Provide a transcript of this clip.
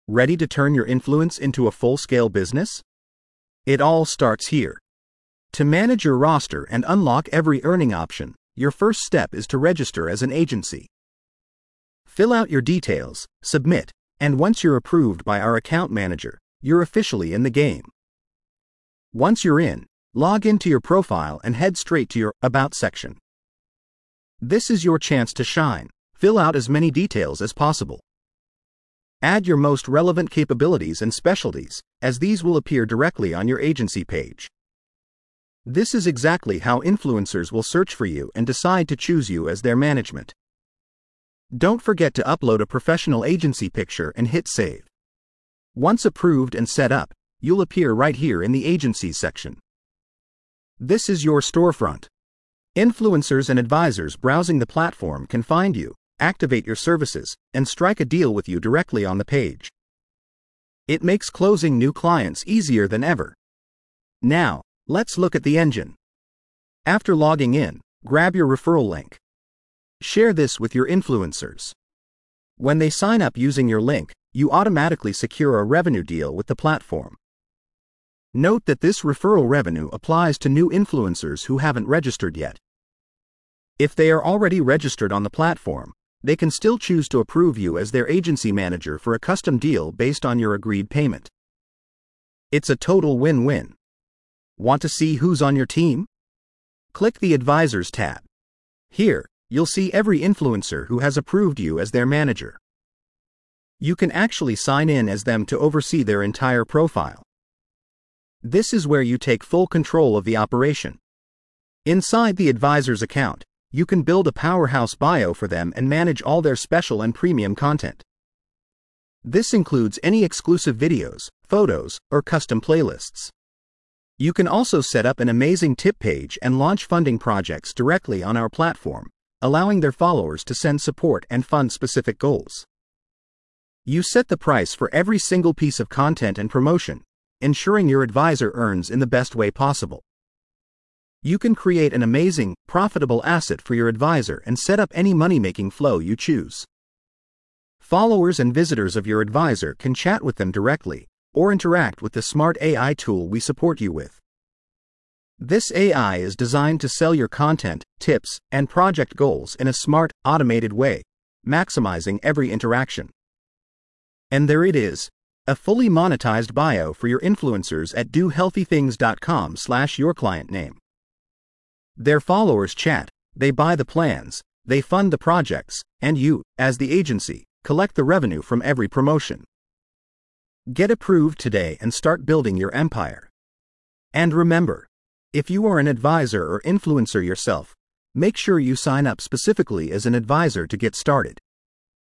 Ready to turn your influence into a full-scale business? It all starts here. To manage your roster and unlock every earning option, your first step is to register as an agency. Fill out your details, submit, and once you're approved by our account manager, you're officially in the game. Once you're in, log into your profile and head straight to your About section. This is your chance to shine. Fill out as many details as possible. Add your most relevant capabilities and specialties, as these will appear directly on your agency page. This is exactly how influencers will search for you and decide to choose you as their management. Don't forget to upload a professional agency picture and hit save. Once approved and set up, you'll appear right here in the Agencies section. This is your storefront. Influencers and advisors browsing the platform can find you, activate your services, and strike a deal with you directly on the page. It makes closing new clients easier than ever. Now, let's look at the engine. After logging in, grab your referral link. Share this with your influencers. When they sign up using your link, you automatically secure a revenue deal with the platform. Note that this referral revenue applies to new influencers who haven't registered yet. If they are already registered on the platform, they can still choose to approve you as their agency manager for a custom deal based on your agreed payment. It's a total win-win. Want to see who's on your team? Click the Advisors tab. Here, you'll see every influencer who has approved you as their manager. You can actually sign in as them to oversee their entire profile. This is where you take full control of the operation. Inside the Advisors account, you can build a powerhouse bio for them and manage all their special and premium content. This includes any exclusive videos, photos, or custom playlists. You can also set up an amazing tip page and launch funding projects directly on our platform, allowing their followers to send support and fund specific goals. You set the price for every single piece of content and promotion, ensuring your advisor earns in the best way possible. You can create an amazing, profitable asset for your advisor and set up any money-making flow you choose. Followers and visitors of your advisor can chat with them directly or interact with the smart AI tool we support you with. This AI is designed to sell your content, tips, and project goals in a smart, automated way, maximizing every interaction. And there it is, a fully monetized bio for your influencers at dohealthythings.com/yourclientname. Their followers chat, they buy the plans, they fund the projects, and you, as the agency, collect the revenue from every promotion. Get approved today and start building your empire. And remember, if you are an advisor or influencer yourself, make sure you sign up specifically as an advisor to get started.